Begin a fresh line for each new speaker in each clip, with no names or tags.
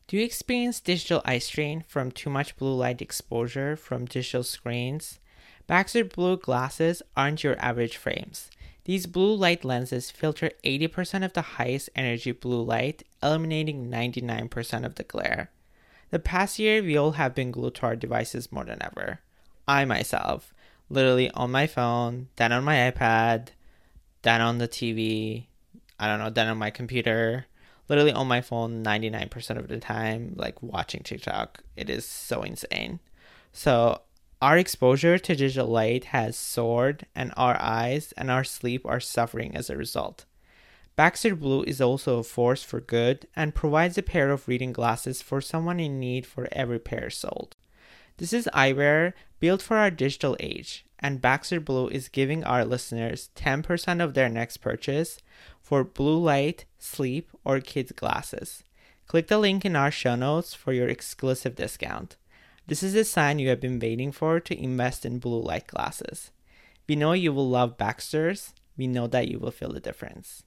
Do you experience digital eye strain from too much blue light exposure from digital screens? Baxter Blue glasses aren't your average frames. These blue light lenses filter 80% of the highest energy blue light, eliminating 99% of the glare. The past year, we all have been glued to our devices more than ever. I myself, literally on my phone, then on my iPad, then on the TV, then on my computer, literally on my phone 99% of the time, like watching TikTok. It is so insane. So our exposure to digital light has soared, and our eyes and our sleep are suffering as a result. Baxter Blue is also a force for good and provides a pair of reading glasses for someone in need for every pair sold. This is eyewear built for our digital age, and Baxter Blue is giving our listeners 10% of their next purchase for blue light, sleep, or kids glasses. Click the link in our show notes for your exclusive discount. This is a sign you have been waiting for to invest in blue light glasses. We know you will love Baxter's. We know that you will feel the difference.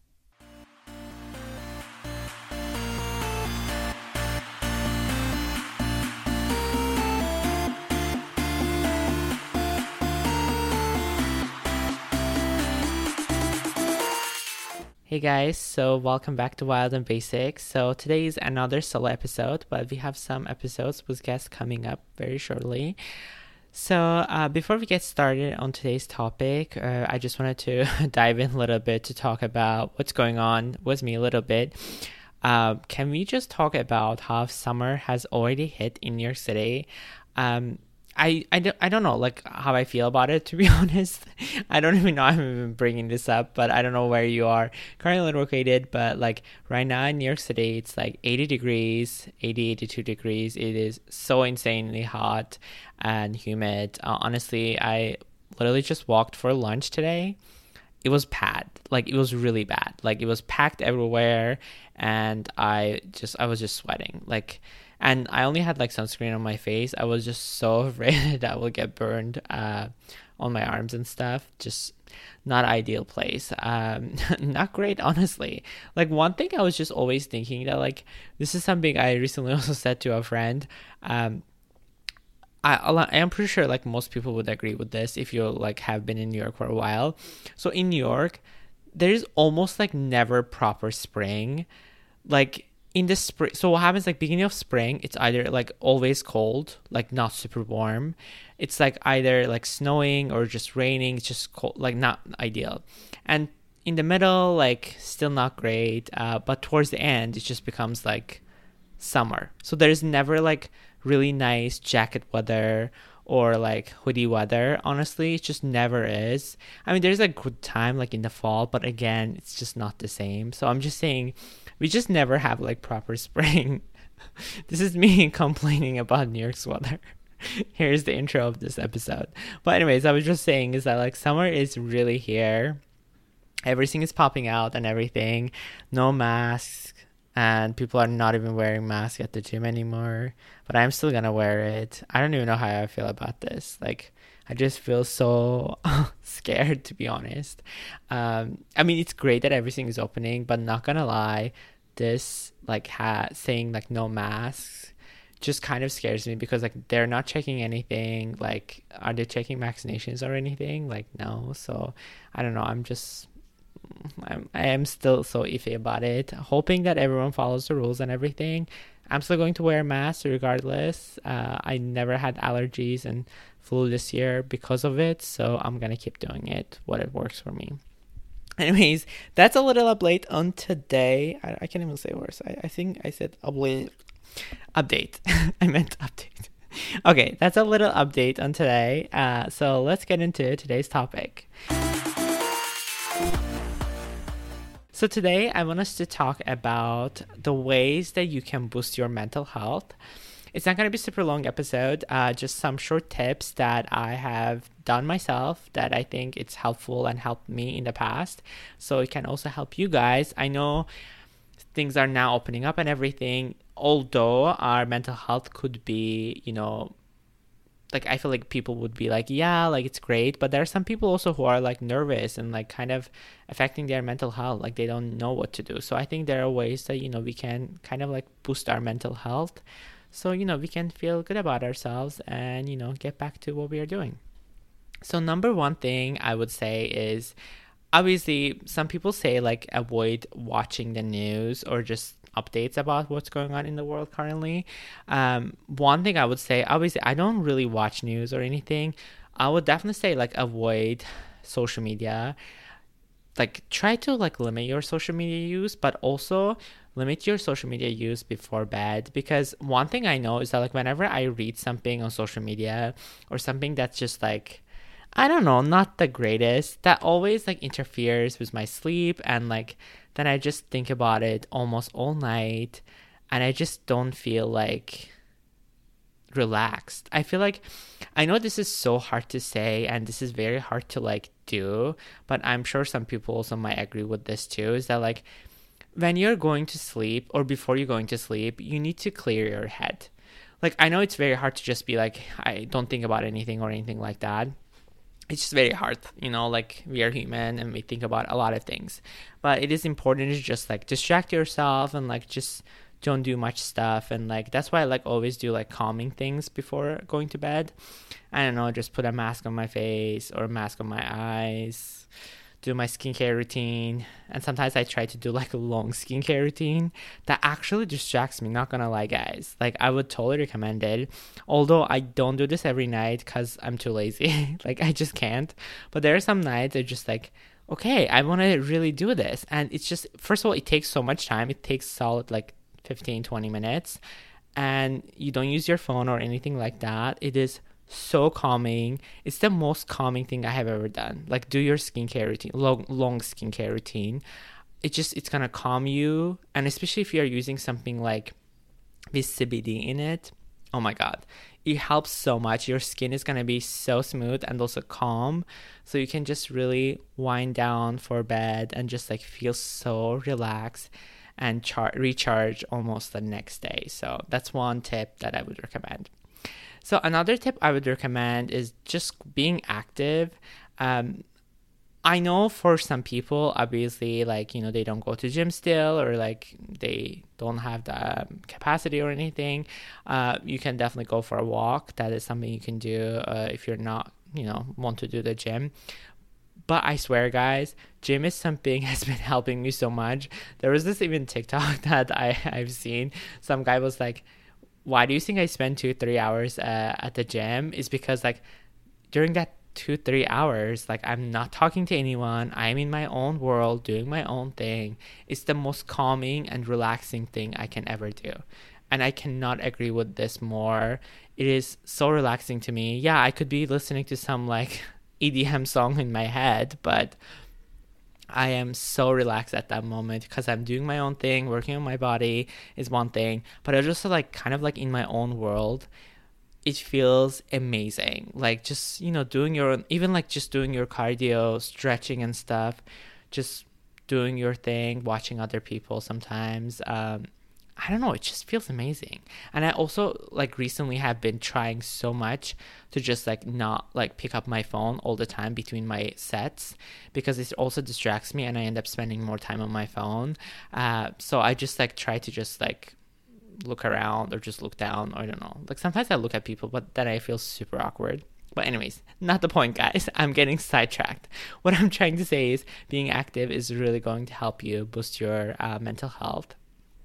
Hey guys, so welcome back to Wild and Basic. So today is another solo episode, but we have some episodes with guests coming up very shortly. So before we get started on today's topic, I just wanted to dive in a little bit to talk about what's going on with me a little bit. Can we just talk about how summer has already hit in New York City? I don't know like how I feel about it, to be honest. I don't even know I'm even bringing this up, but I don't know where you are currently located, but like right now in New York City it's like 80 degrees, 82 degrees. It is so insanely hot and humid. Honestly, I literally just walked for lunch today. It was bad. Like it was really bad. Like it was packed everywhere, and I was just sweating. And I only had like sunscreen on my face. I was just so afraid that I will get burned on my arms and stuff. Just not ideal place. Not great, honestly. Like one thing I was just always thinking that like this is something I recently also said to a friend. I am pretty sure like most people would agree with this if you like have been in New York for a while. So in New York, there is almost like never proper spring. Like in the spring, so what happens like beginning of spring, it's either like always cold, like not super warm. It's like either like snowing or just raining. It's just cold, like not ideal. And in the middle, like still not great. But towards the end, it just becomes like summer. So there's never like really nice jacket weather or like hoodie weather. Honestly, it just never is. I mean, there's a good time like in the fall, but again, it's just not the same. So I'm just saying we just never have like proper spring. This is me complaining about New York's weather. Here's the intro of this episode. But anyways, I was just saying is that like summer is really here. Everything is popping out and everything. No masks. And people are not even wearing masks at the gym anymore. But I'm still gonna wear it. I don't even know how I feel about this. Like, I just feel so scared, to be honest. I mean, it's great that everything is opening, but not gonna lie, this like saying like no masks just kind of scares me, because like they're not checking anything. Like, are they checking vaccinations or anything? Like, no. So I don't know. I am still so iffy about it, hoping that everyone follows the rules and everything. I'm still going to wear a mask regardless. I never had allergies and flu this year because of it, so I'm gonna keep doing it, what it works for me. Anyways, that's a little update on today. I can't even say worse. I think I said update. I meant update. Okay, that's a little update on today. So let's get into today's topic. So today I want us to talk about the ways that you can boost your mental health. It's not going to be a super long episode, just some short tips that I have done myself that I think it's helpful and helped me in the past. So it can also help you guys. I know things are now opening up and everything, although our mental health could be, like I feel like people would be like, yeah, like it's great, but there are some people also who are like nervous and like kind of affecting their mental health, like they don't know what to do. So I think there are ways that, we can kind of like boost our mental health, so we can feel good about ourselves and get back to what we are doing. So number one thing I would say is, obviously some people say like avoid watching the news or just updates about what's going on in the world currently. One thing I would say, obviously I don't really watch news or anything. I would definitely say like avoid social media. Like try to like limit your social media use, but also limit your social media use before bed, because one thing I know is that like whenever I read something on social media or something that's just like, I don't know, not the greatest, that always like interferes with my sleep, and like then I just think about it almost all night and I just don't feel like relaxed. I feel like, I know this is so hard to say and this is very hard to like do, but I'm sure some people also might agree with this too, is that like when you're going to sleep or before you're going to sleep, you need to clear your head. Like I know it's very hard to just be like, I don't think about anything or anything like that. It's just very hard, like we are human and we think about a lot of things, but it is important to just like distract yourself and like just don't do much stuff. And like that's why I like always do like calming things before going to bed. I don't know, just put a mask on my face or a mask on my eyes, do my skincare routine, and sometimes I try to do like a long skincare routine that actually distracts me, not gonna lie guys. Like I would totally recommend it, although I don't do this every night because I'm too lazy. Like I just can't. But there are some nights I just like, okay, I want to really do this, and it's just, first of all, it takes so much time. It takes solid like 15-20 minutes, and you don't use your phone or anything like that. It is so calming. It's the most calming thing I have ever done. Like do your skincare routine, long skincare routine. It's gonna calm you, and especially if you're using something like with CBD in it, oh my god, it helps so much. Your skin is gonna be so smooth and also calm, so you can just really wind down for bed and just like feel so relaxed and recharge almost the next day. So that's one tip that I would recommend. So another tip I would recommend is just being active. I know for some people, obviously, like, they don't go to gym still, or like they don't have the capacity or anything. You can definitely go for a walk. That is something you can do if you're not, want to do the gym. But I swear, guys, gym is something has been helping me so much. There was this even TikTok that I've seen. Some guy was like, why do you think I spend 2-3 hours at the gym? Is because like during that 2-3 hours, like I'm not talking to anyone. I'm in my own world doing my own thing. It's the most calming and relaxing thing I can ever do. And I cannot agree with this more. It is so relaxing to me. Yeah, I could be listening to some like EDM song in my head, but I am so relaxed at that moment because I'm doing my own thing. Working on my body is one thing, but I just like kind of like in my own world. It feels amazing. Like just, doing your own, even like just doing your cardio, stretching and stuff, just doing your thing, watching other people sometimes. I don't know, it just feels amazing. And I also like recently have been trying so much to just like not like pick up my phone all the time between my sets, because it also distracts me and I end up spending more time on my phone. So I just like try to just like look around or just look down, or I don't know. Like sometimes I look at people, but then I feel super awkward. But anyways, not the point, guys. I'm getting sidetracked. What I'm trying to say is being active is really going to help you boost your mental health.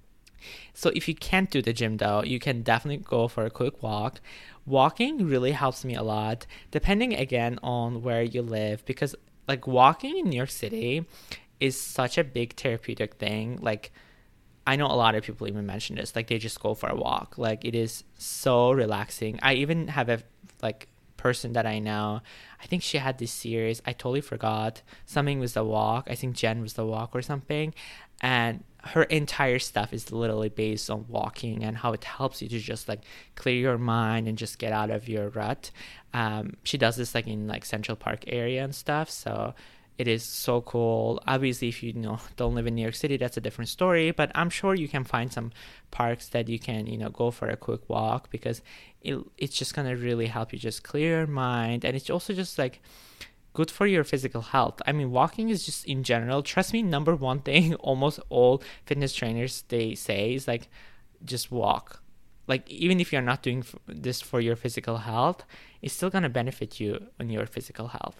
So if you can't do the gym though, you can definitely go for a quick walk. Walking really helps me a lot, depending again on where you live, because like walking in New York City is such a big therapeutic thing. Like I know a lot of people even mention this, like they just go for a walk. Like it is so relaxing. I even have a like person that I know, I think she had this series, I totally forgot, something was the walk, I think Jen was the walk or something, and her entire stuff is literally based on walking and how it helps you to just like clear your mind and just get out of your rut. She does this like in like Central Park area and stuff, so it is so cool. Obviously, if you don't live in New York City, that's a different story, but I'm sure you can find some parks that you can go for a quick walk, because it's just gonna really help you just clear your mind, and it's also just like good for your physical health. I mean, walking is just, in general, trust me, number one thing almost all fitness trainers they say is like, just walk. Like, even if you're not doing this for your physical health, it's still gonna benefit you on your physical health.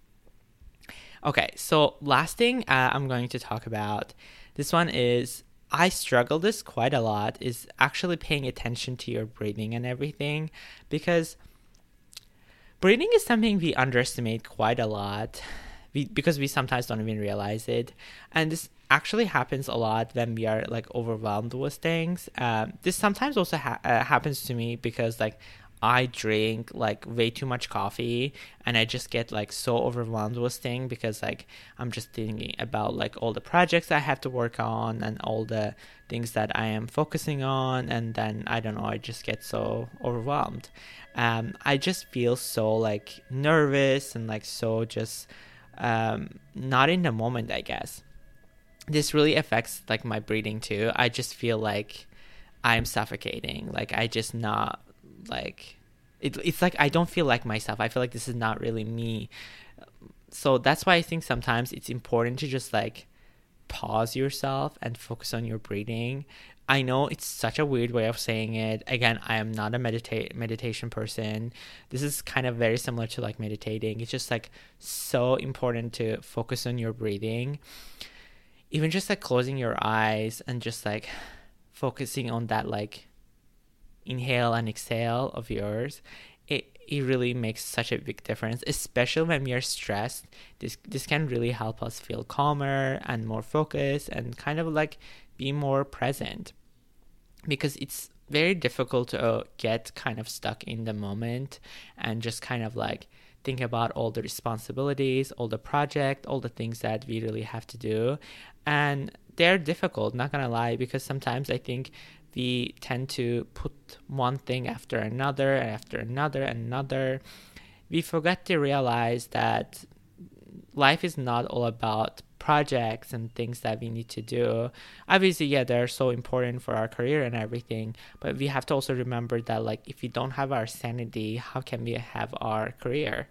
Okay, so last thing I'm going to talk about, this one is, I struggle this quite a lot, is actually paying attention to your breathing and everything, because breathing is something we underestimate quite a lot, because we sometimes don't even realize it. And this actually happens a lot when we are like overwhelmed with things. This sometimes also happens to me because like I drink like way too much coffee, and I just get like so overwhelmed with things, because like I'm just thinking about like all the projects I have to work on and all the things that I am focusing on, and then I don't know, I just get so overwhelmed. I just feel so like nervous and like so just not in the moment, I guess. This really affects like my breathing too. I just feel like I'm suffocating. Like I just not like it's like I don't feel like myself. I feel like this is not really me. So that's why I think sometimes it's important to just like pause yourself and focus on your breathing. I know it's such a weird way of saying it. Again, I am not a meditation person. This is kind of very similar to like meditating. It's just like so important to focus on your breathing. Even just like closing your eyes and just like focusing on that like inhale and exhale of yours, it really makes such a big difference, especially when we are stressed. This can really help us feel calmer and more focused and kind of like be more present, because it's very difficult to get kind of stuck in the moment and just kind of like think about all the responsibilities, all the project, all the things that we really have to do. And they're difficult, not gonna lie, because sometimes I think we tend to put one thing after another and after another and another. We forget to realize that life is not all about projects and things that we need to do. Obviously, yeah, they're so important for our career and everything, but we have to also remember that like if we don't have our sanity, how can we have our career?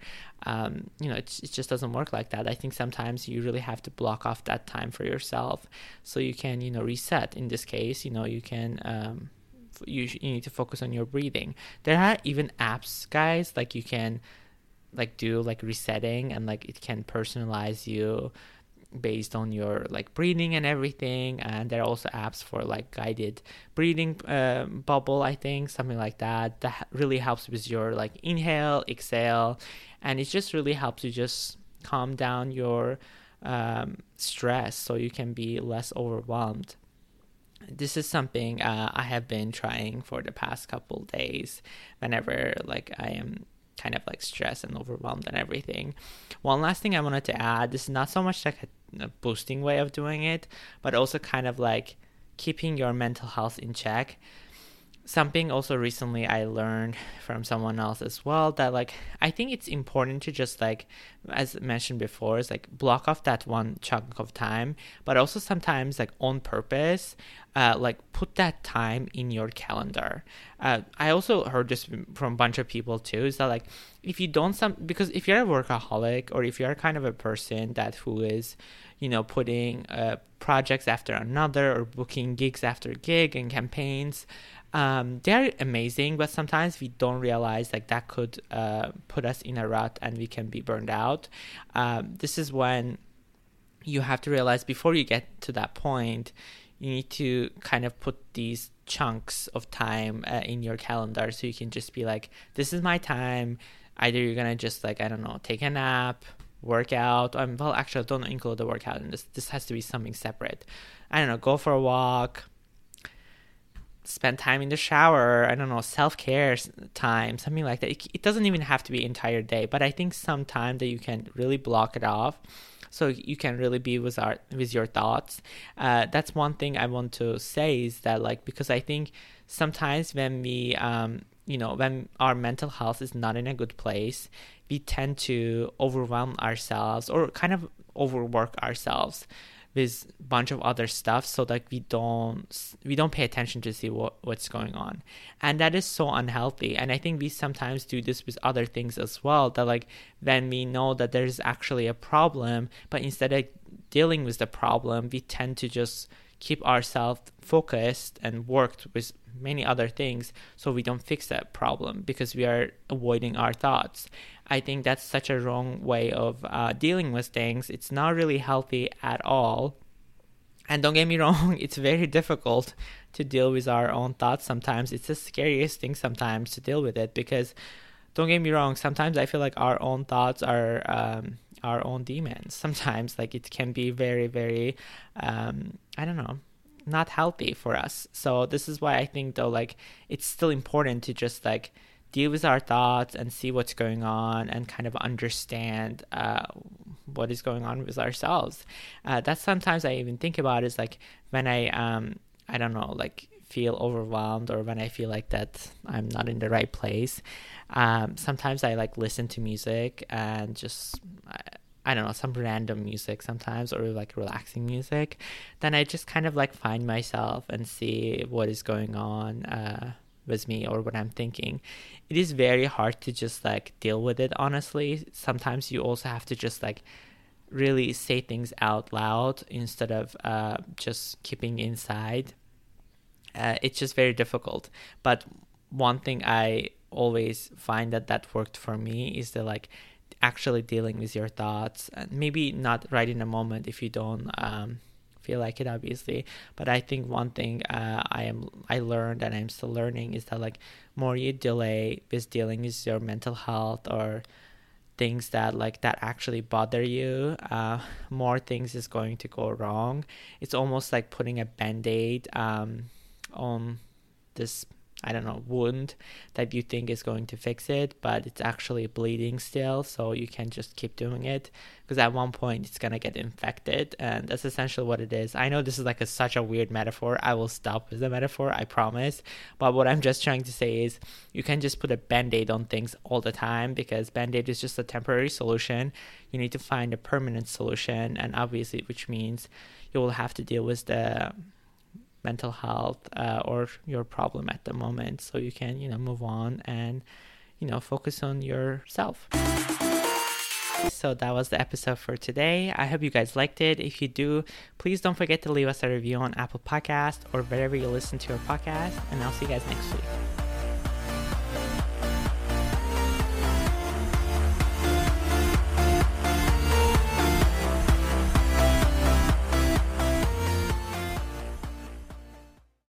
It just doesn't work like that. I think sometimes you really have to block off that time for yourself so you can reset. In this case, you can you need to focus on your breathing. There are even apps, guys, like you can like do like resetting, and like it can personalize you based on your like breathing and everything. And there are also apps for like guided breathing bubble, I think, something like that really helps with your like inhale, exhale, and it just really helps you just calm down your stress so you can be less overwhelmed. This is something I have been trying for the past couple days whenever like I am kind of like stressed and overwhelmed and everything. One last thing I wanted to add, this is not so much like a boosting way of doing it, but also kind of like keeping your mental health in check. Something also recently I learned from someone else as well, that like I think it's important to just like, as mentioned before, is like block off that one chunk of time, but also sometimes like on purpose, like put that time in your calendar. I also heard this from a bunch of people too, is that like if you don't because if you're a workaholic, or if you're kind of a person who is putting projects after another, or booking gigs after gig and campaigns, they're amazing, but sometimes we don't realize like that could put us in a rut and we can be burned out. This is when you have to realize, before you get to that point, you need to kind of put these chunks of time in your calendar, so you can just be like, this is my time. Either you're gonna just like, I don't know, take a nap, work out. Well, actually, don't include the workout in this. This has to be something separate. I don't know, go for a walk, spend time in the shower, I don't know, self-care time, something like that. It doesn't even have to be entire day, but I think some time that you can really block it off so you can really be with your thoughts. That's one thing I want to say, is that like, because I think sometimes when we when our mental health is not in a good place, we tend to overwhelm ourselves, or kind of overwork ourselves with a bunch of other stuff so that we don't pay attention to see what's going on. And that is so unhealthy. And I think we sometimes do this with other things as well, that like when we know that there's actually a problem, but instead of dealing with the problem, we tend to just keep ourselves focused and worked with many other things so we don't fix that problem because we are avoiding our thoughts. I think that's such a wrong way of dealing with things. It's not really healthy at all. And don't get me wrong, it's very difficult to deal with our own thoughts sometimes. It's the scariest thing sometimes to deal with it, because don't get me wrong, sometimes I feel like our own thoughts are our own demons. Sometimes like it can be very, very, I don't know, not healthy for us. So this is why I think though, like it's still important to just like deal with our thoughts and see what's going on and kind of understand what is going on with ourselves. That sometimes I even think about is like when I don't know, like feel overwhelmed, or when I feel like that I'm not in the right place. Sometimes I like listen to music and just I don't know, some random music sometimes, or like relaxing music. Then I just kind of like find myself and see what is going on with me or what I'm thinking. It is very hard to just like deal with it, honestly. Sometimes you also have to just like really say things out loud instead of just keeping inside. It's just very difficult. But one thing I always find that worked for me is that like actually dealing with your thoughts, and maybe not right in a moment if you don't feel like it, obviously. But I think one thing I learned and I'm still learning is that like more you delay with dealing with your mental health or things that like that actually bother you, more things is going to go wrong. It's almost like putting a band-aid on this, I don't know, wound that you think is going to fix it, but it's actually bleeding still, so you can just keep doing it because at one point it's gonna get infected, and that's essentially what it is. I know this is like such a weird metaphor. I will stop with the metaphor, I promise, but what I'm just trying to say is you can just put a band-aid on things all the time, because band-aid is just a temporary solution. You need to find a permanent solution, and obviously which means you will have to deal with the mental health or your problem at the moment, so you can move on and focus on yourself. So that was the episode for today. I hope you guys liked it. If you do, please don't forget to leave us a review on Apple Podcast or wherever you listen to your podcast, and I'll see you guys next week.